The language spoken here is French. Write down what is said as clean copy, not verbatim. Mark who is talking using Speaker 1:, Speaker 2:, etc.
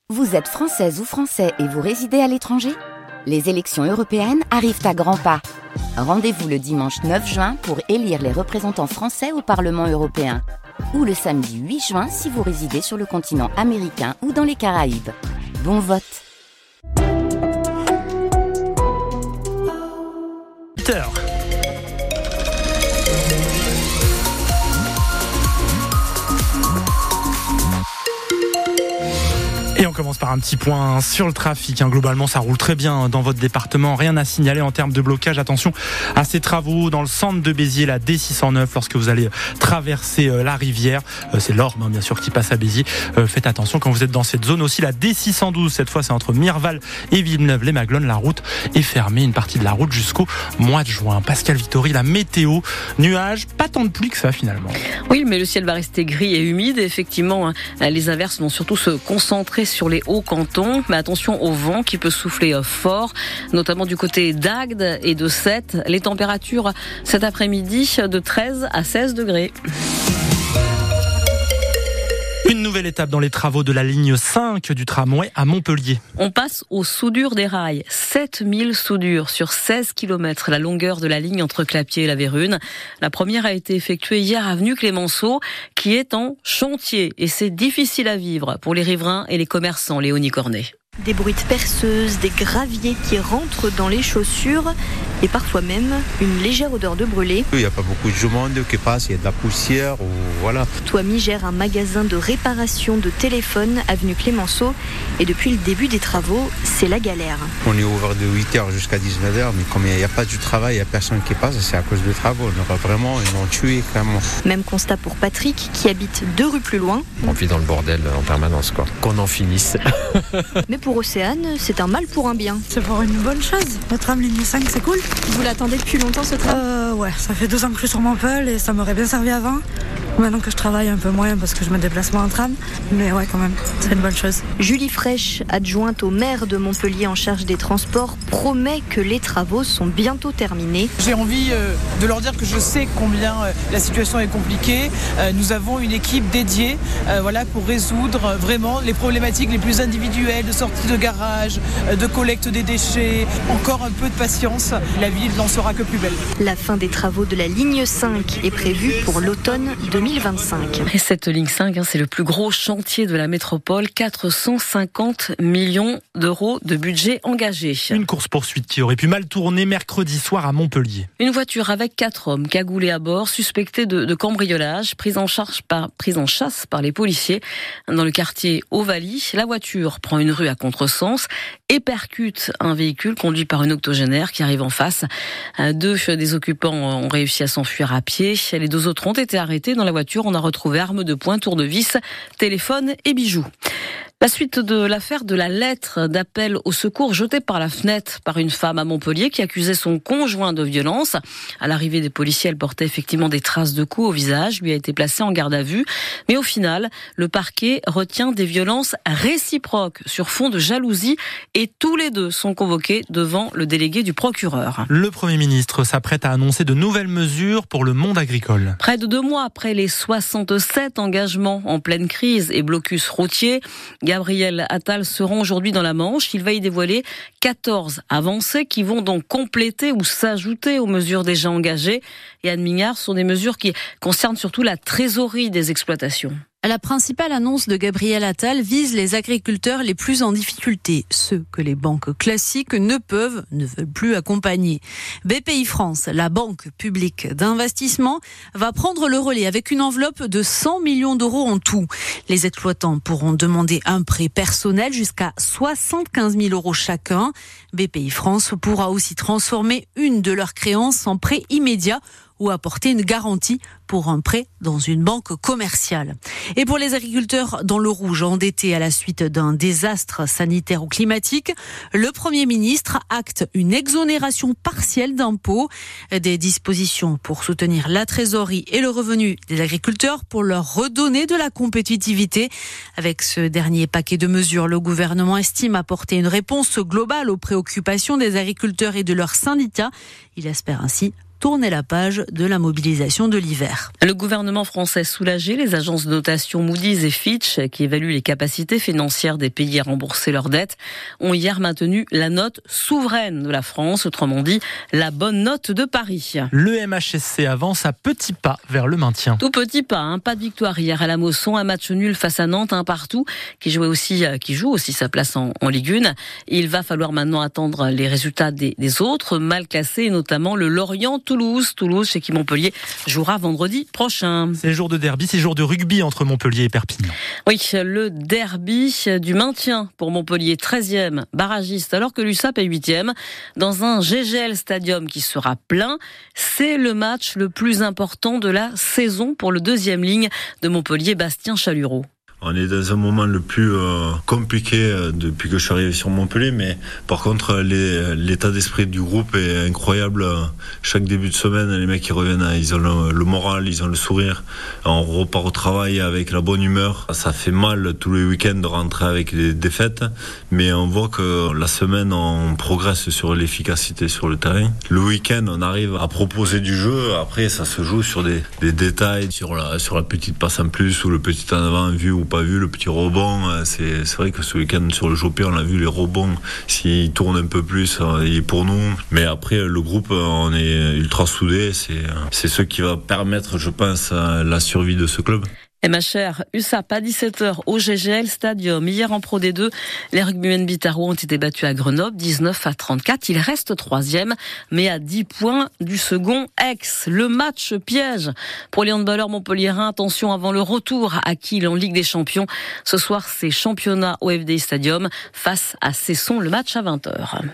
Speaker 1: Vous êtes française ou français et vous résidez à l'étranger ? Les élections européennes arrivent à grands pas. Rendez-vous le dimanche 9 juin pour élire les représentants français au Parlement européen. Ou le samedi 8 juin si vous résidez sur le continent américain ou dans les Caraïbes. Bon vote.
Speaker 2: Et on commence par un petit point sur le trafic. Globalement, ça roule très bien dans votre département. Rien à signaler en termes de blocage. Attention à ces travaux dans le centre de Béziers, la D609, lorsque vous allez traverser la rivière. C'est l'Orme, bien sûr, qui passe à Béziers. Faites attention quand vous êtes dans cette zone aussi. La D612, cette fois, c'est entre Mirval et Villeneuve-les-Maglones. La route est fermée, une partie de la route jusqu'au mois de juin. Pascal Vittori, la météo. Nuages, pas tant de pluie que ça, finalement.
Speaker 3: Oui, mais le ciel va rester gris et humide. Effectivement, les averses vont surtout se concentrer sur les hauts cantons, mais attention au vent qui peut souffler fort, notamment du côté d'Agde et de Sète. Les températures cet après-midi de 13 à 16 degrés.
Speaker 2: Une nouvelle étape dans les travaux de la ligne 5 du tramway à Montpellier.
Speaker 3: On passe aux soudures des rails. 7000 soudures sur 16 km, la longueur de la ligne entre Clapier et la Vérune. La première a été effectuée hier avenue Clémenceau, qui est en chantier. Et c'est difficile à vivre pour les riverains et les commerçants, Léonie Cornet.
Speaker 4: Des bruits de perceuses, des graviers qui rentrent dans les chaussures et parfois même une légère odeur de brûlé.
Speaker 5: Il n'y a pas beaucoup de monde qui passe, il y a de la poussière, voilà.
Speaker 4: Toimi gère un magasin de réparation de téléphones avenue Clémenceau et depuis le début des travaux, c'est la galère.
Speaker 5: On est ouvert de 8h jusqu'à 19h, mais comme il n'y a pas du travail, il n'y a personne qui passe, c'est à cause des travaux. Ils ont tué clairement.
Speaker 4: Même constat pour Patrick qui habite 2 rues plus loin.
Speaker 6: On vit dans le bordel en permanence, quoi. Qu'on en finisse.
Speaker 4: Mais pour Océane, c'est un mal pour un bien.
Speaker 7: C'est pour une bonne chose. Le tram ligne 5, c'est cool.
Speaker 4: Vous l'attendez depuis longtemps ce tram ?
Speaker 7: Ouais, ça fait 2 ans que je suis sur Montpellier et ça m'aurait bien servi avant. Maintenant que je travaille un peu moins parce que je me déplace moins en tram. Mais ouais, quand même, c'est une bonne chose.
Speaker 4: Julie Fraîche, adjointe au maire de Montpellier en charge des transports, promet que les travaux sont bientôt terminés.
Speaker 8: J'ai envie de leur dire que je sais combien la situation est compliquée. Nous avons une équipe dédiée pour résoudre vraiment les problématiques les plus individuelles de sortie de garage, de collecte des déchets. Encore un peu de patience, la ville n'en sera que plus belle.
Speaker 4: La fin des travaux de la ligne 5 est prévue pour l'automne 2025.
Speaker 3: Et cette ligne 5, c'est le plus gros chantier de la métropole. 450 millions d'euros de budget engagé.
Speaker 2: Une course-poursuite qui aurait pu mal tourner mercredi soir à Montpellier.
Speaker 3: Une voiture avec 4 hommes cagoulés à bord, suspectés de cambriolage, prise en chasse par les policiers dans le quartier Ovalie. La voiture prend une rue à contresens et percute un véhicule conduit par une octogénaire qui arrive en face. 2 des occupants ont réussi à s'enfuir à pied. Les 2 autres ont été arrêtés. Dans la voiture, on a retrouvé armes de poing, tournevis, téléphone et bijoux. La suite de l'affaire de la lettre d'appel au secours jetée par la fenêtre par une femme à Montpellier qui accusait son conjoint de violence. À l'arrivée des policiers, elle portait effectivement des traces de coups au visage, lui a été placée en garde à vue. Mais au final, le parquet retient des violences réciproques sur fond de jalousie et tous les 2 sont convoqués devant le délégué du procureur.
Speaker 2: Le Premier ministre s'apprête à annoncer de nouvelles mesures pour le monde agricole.
Speaker 3: Près de 2 mois après les 67 engagements en pleine crise et blocus routier, Gabriel Attal se rend aujourd'hui dans la Manche. Il va y dévoiler 14 avancées qui vont donc compléter ou s'ajouter aux mesures déjà engagées. Et Anne Mignard, sont des mesures qui concernent surtout la trésorerie des exploitations.
Speaker 9: La principale annonce de Gabriel Attal vise les agriculteurs les plus en difficulté, ceux que les banques classiques ne veulent plus accompagner. BPI France, la banque publique d'investissement, va prendre le relais avec une enveloppe de 100 millions d'euros en tout. Les exploitants pourront demander un prêt personnel jusqu'à 75 000 euros chacun. BPI France pourra aussi transformer une de leurs créances en prêt immédiat ou apporter une garantie pour un prêt dans une banque commerciale. Et pour les agriculteurs dans le rouge, endettés à la suite d'un désastre sanitaire ou climatique, le Premier ministre acte une exonération partielle d'impôts, des dispositions pour soutenir la trésorerie et le revenu des agriculteurs pour leur redonner de la compétitivité. Avec ce dernier paquet de mesures, le gouvernement estime apporter une réponse globale aux préoccupations des agriculteurs et de leurs syndicats. Il espère ainsi tourner la page de la mobilisation de l'hiver.
Speaker 3: Le gouvernement français soulagé, les agences de notation Moody's et Fitch, qui évaluent les capacités financières des pays à rembourser leurs dettes, ont hier maintenu la note souveraine de la France, autrement dit, la bonne note de Paris.
Speaker 2: Le MHSC avance à petits pas vers le maintien.
Speaker 3: Tout petit pas, pas de victoire hier à la Mosson, un match nul face à Nantes, partout, qui joue aussi sa place en Ligue 1. Il va falloir maintenant attendre les résultats des autres mal classés, notamment le Lorient-Toulouse, chez qui Montpellier jouera vendredi prochain.
Speaker 2: C'est jour de derby, c'est jour de rugby entre Montpellier et Perpignan.
Speaker 3: Oui, le derby du maintien pour Montpellier, 13e barragiste, alors que l'USAP est 8e, dans un GGL Stadium qui sera plein. C'est le match le plus important de la saison pour le deuxième ligne de Montpellier, Bastien Chalureau.
Speaker 10: On est dans un moment le plus compliqué depuis que je suis arrivé sur Montpellier, mais par contre l'état d'esprit du groupe est incroyable. Chaque début de semaine, les mecs qui reviennent, ils ont le moral, ils ont le sourire. On repart au travail avec la bonne humeur. Ça fait mal tous les week-ends de rentrer avec des défaites, mais on voit que la semaine on progresse sur l'efficacité sur le terrain. Le week-end, on arrive à proposer du jeu. Après, ça se joue sur des détails, sur la petite passe en plus ou le petit en avant vu ou pas vu, le petit rebond. C'est vrai que ce week-end sur le Jopé, on a vu les rebonds, s'ils tournent un peu plus, il est pour nous. Mais après, le groupe, on est ultra soudés. C'est ce qui va permettre, je pense, la survie de ce club.
Speaker 3: MHR USAP à 17h au GGL Stadium. Hier en Pro D2, les rugbymen Bitaro ont été battus à Grenoble 19-34. Ils restent 3e, mais à 10 points du second ex. Le match piège pour les handballeurs montpelliérains. Attention avant le retour à Kiel en Ligue des Champions. Ce soir, c'est championnat au FDI Stadium face à Cesson. Le match à 20h.